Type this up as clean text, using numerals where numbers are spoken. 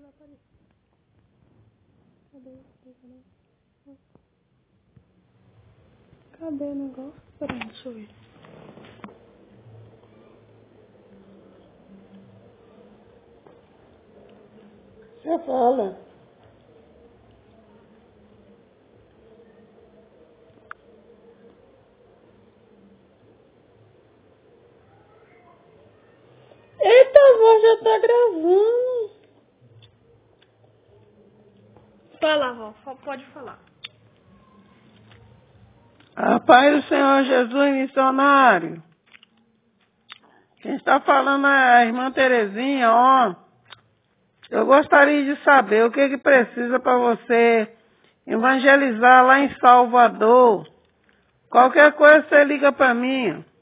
Cadê o negócio? Peraí, deixa eu ver. Você fala. Eita, a voz já tá gravando. Fala, avó. Pode falar. A paz do Senhor Jesus, missionário. Quem está falando é a irmã Terezinha, ó. Eu gostaria de saber o que precisa para você evangelizar lá em Salvador. Qualquer coisa você liga para mim.